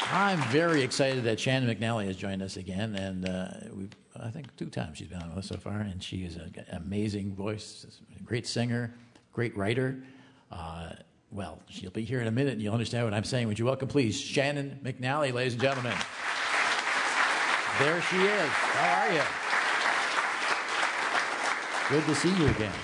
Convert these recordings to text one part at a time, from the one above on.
I'm very excited that Shannon McNally has joined us again, and I think 2 times she's been on with us so far, and she is an amazing voice, a great singer, great writer. Well, she'll be here in a minute, and you'll understand what I'm saying. Would you welcome, please, Shannon McNally, ladies and gentlemen. There she is. How are you? Good to see you again.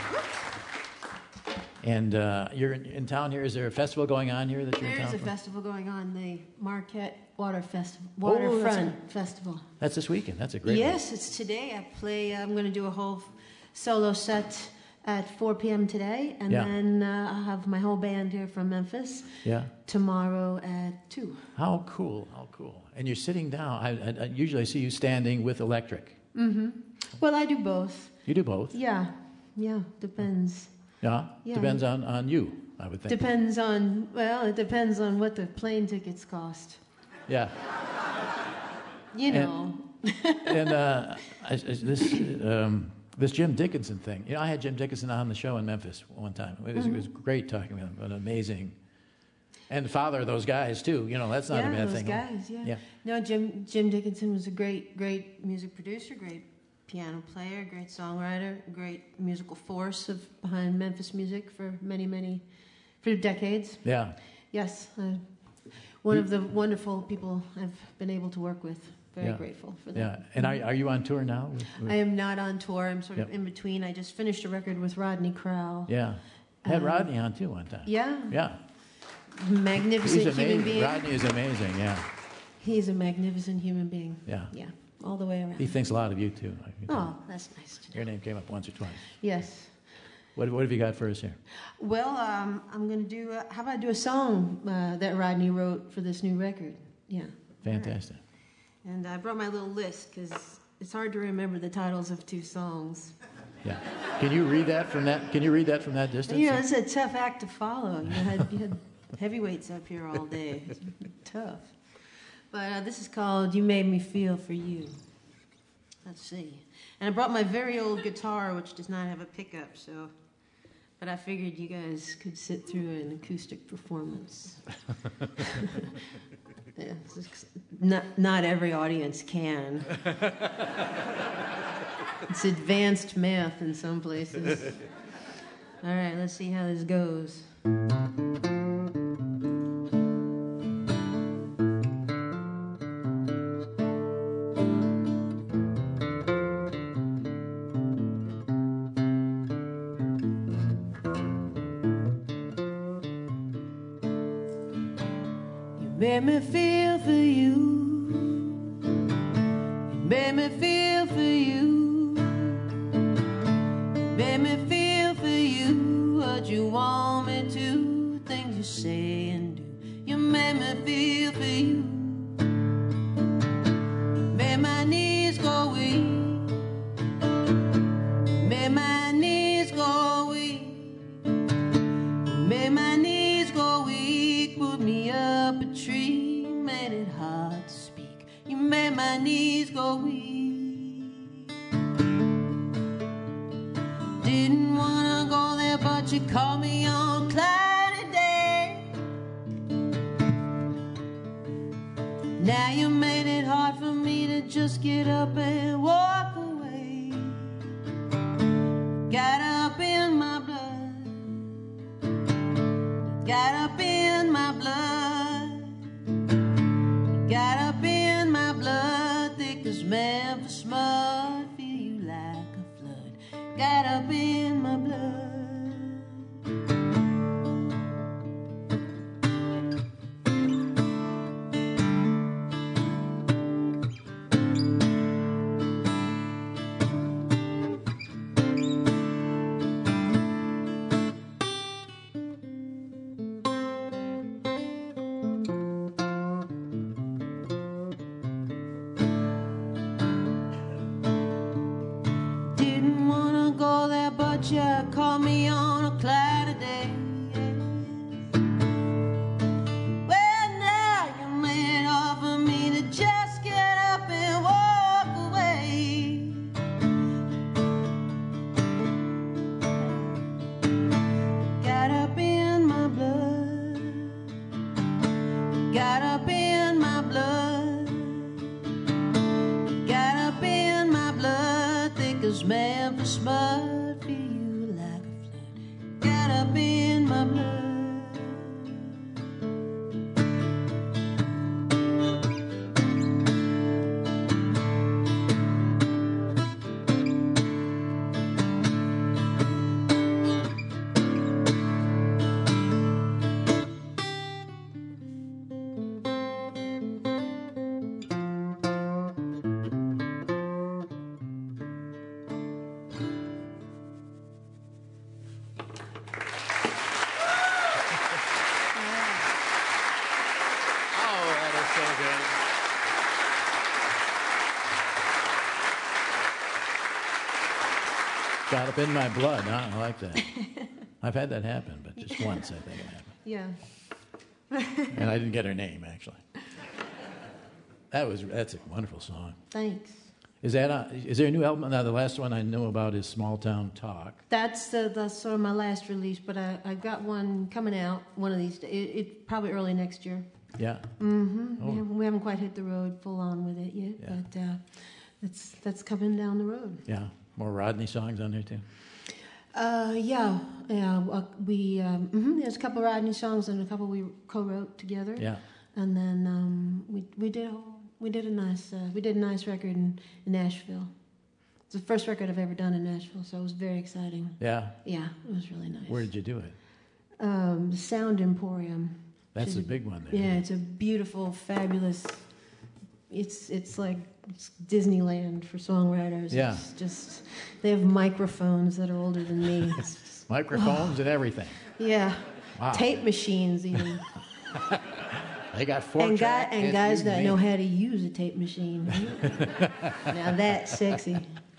And you're in town here. Is there a festival going on here that you're in town There is a for? festival going on, the Marquette Waterfront that's Festival. That's this weekend. That's a great Yes, it's today. I'm going to do a whole solo set at 4 p.m. today, and then I'll have my whole band here from Memphis tomorrow at 2. How cool, how cool. And you're sitting down. I usually see you standing with electric. Mm-hmm. Well, I do both. You do both? Yeah, depends. Yeah? Depends on you, I would think. It depends on what the plane tickets cost. Yeah. You know. And this Jim Dickinson thing. You know, I had Jim Dickinson on the show in Memphis one time. It was great talking with him. An amazing, and the father of those guys too. You know, that's not a bad thing. Guys, yeah. No, Jim Dickinson was a great music producer, great piano player, great songwriter, great musical force behind Memphis music for for decades. Yeah. Yes, one of the wonderful people I've been able to work with. Very grateful for that. Yeah, and are you on tour now? I am not on tour. I'm sort of in between. I just finished a record with Rodney Crowell. Yeah, had Rodney on too one time. Yeah. Yeah. Magnificent human being. Rodney is amazing. Yeah. He's a magnificent human being. Yeah. Yeah. All the way around. He thinks a lot of you too. Oh, that's nice to know. Your name came up once or twice. Yes. What have you got for us here? Well, I'm going to do. How about I do a song that Rodney wrote for this new record? Yeah. Fantastic. Right. And I brought my little list because it's hard to remember the titles of 2 songs. Yeah. Can you read that from that? Can you read that from that distance? You know, it's a tough act to follow. You had heavyweights up here all day. It's tough. But this is called "You Made Me Feel for You." Let's see. And I brought my very old guitar, which does not have a pickup, so. But I figured you guys could sit through an acoustic performance. Yeah, not every audience can. It's advanced math in some places. All right, let's see how this goes. Made me feel for you. You made me feel for you. You made me feel for you. What you want me to, things you say and do. You made me feel for you. You made my knees go weak. You made my knees go weak. You made my knees go weak. Put me up a tree, made it hard to speak. You made my knees go weak. Didn't wanna go there, but you called me on cloudy day. Now you made it hard for me to just get up and walk away. Got up in my blood. Got up in my blood. Got up in my blood. Thick as Memphis mud. Feel you like a flood. Got up in my blood. Didn't wanna go there, but you called me on a cloudy day. Well, now you made it hard for me to just get up and walk away. Got up in my blood. Got up in my blood. smile for you like a flood. Got up in my blood. Got up in my blood, huh? I like that. I've had that happen, but just once, I think it happened. Yeah. And I didn't get her name, actually. That's a wonderful song. Thanks. Is there a new album? Now, the last one I know about is Small Town Talk. That's sort of my last release, but I got one coming out one of these days. It probably early next year. Yeah. Mm-hmm. Oh. We haven't quite hit the road full on with it yet, Yeah. but that's coming down the road. Yeah. More Rodney songs on there, too? Yeah. There's a couple of Rodney songs and a couple we co-wrote together. Yeah. And then we did a nice record in Nashville. It's the first record I've ever done in Nashville, so it was very exciting. Yeah. Yeah, it was really nice. Where did you do it? The Sound Emporium. That's a big one there. Yeah, it's a beautiful, fabulous. It's Disneyland for songwriters. Yeah. It's just they have microphones that are older than me. It's just, Microphones and everything. Yeah. Wow. Tape machines even. They got four track and guys that know how to use a tape machine. Now that's sexy.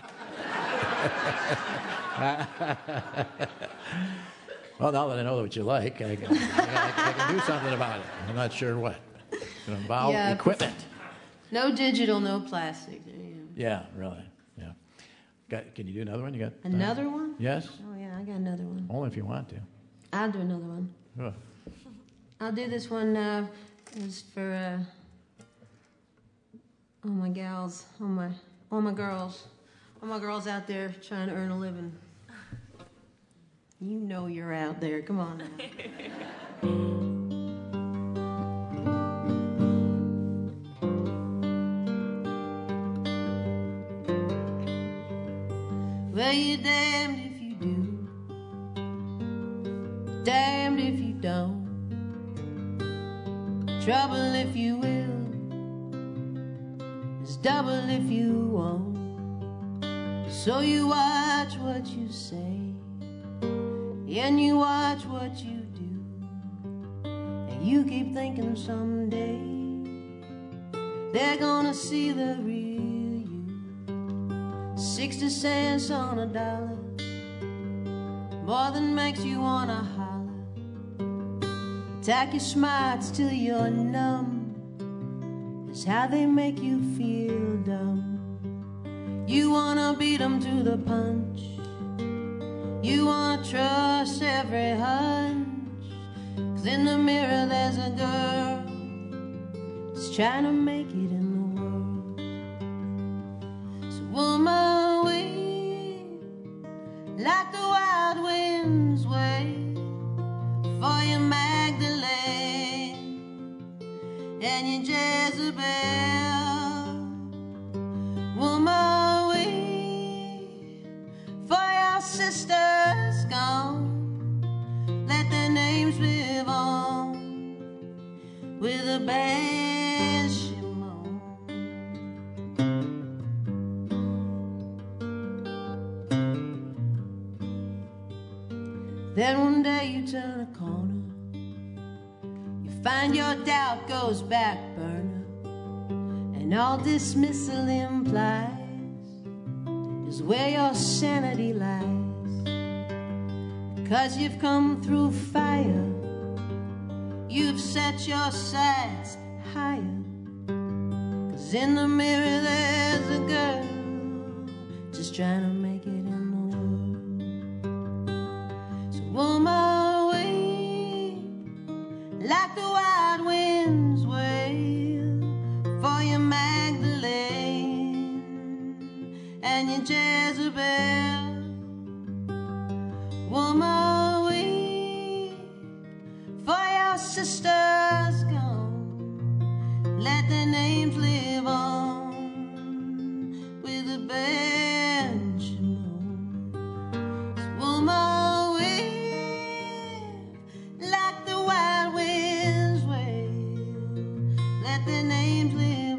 Well, now that I know what you like, I can do something about it. I'm not sure what. It's going to involve equipment. No digital, no plastic. Yeah, really. Yeah. Can you do another one? You got another one? Yes. Oh yeah, I got another one. Only if you want to. I'll do another one. Oh. I'll do this one. Is for all my gals, all my girls out there trying to earn a living. You know you're out there. Come on now. Well, you're damned if you do, damned if you don't. Trouble if you will, it's double if you won't. So you watch what you say, and you watch what you do, and you keep thinking someday they're gonna see the real you. 60 cents on a dollar, more than makes you wanna holler. Attack your smarts till you're numb, is how they make you feel dumb. You wanna beat them to the punch, you wanna trust every hunch, 'cause in the mirror there's a girl that's trying to make it in the world. So woman, wait, like the wild winds wait for your Magdalene and your Jezebel. Woman, wait for your sisters gone. Let their names live on with a bad Shimon. Then one day you turn a corner, you find your doubt goes back burner, and all dismissal implies is where your sanity lies. 'Cause you've come through fire, you've set your sights higher. 'Cause in the mirror there's a girl just trying to make it in the world. So woman, wait, like the wild winds wail for your Magdalene and your Jezebel. let their names live on with a bench swoon wave like the wild winds wave. Let their names live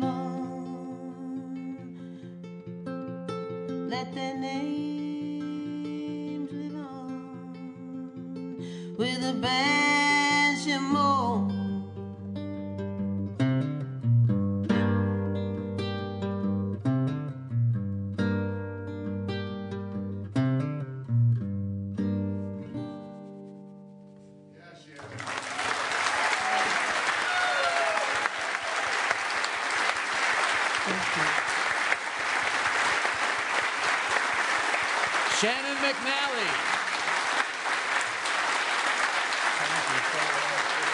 on. Let their names live on with a bench moon. Shannon McNally. Thank you so much.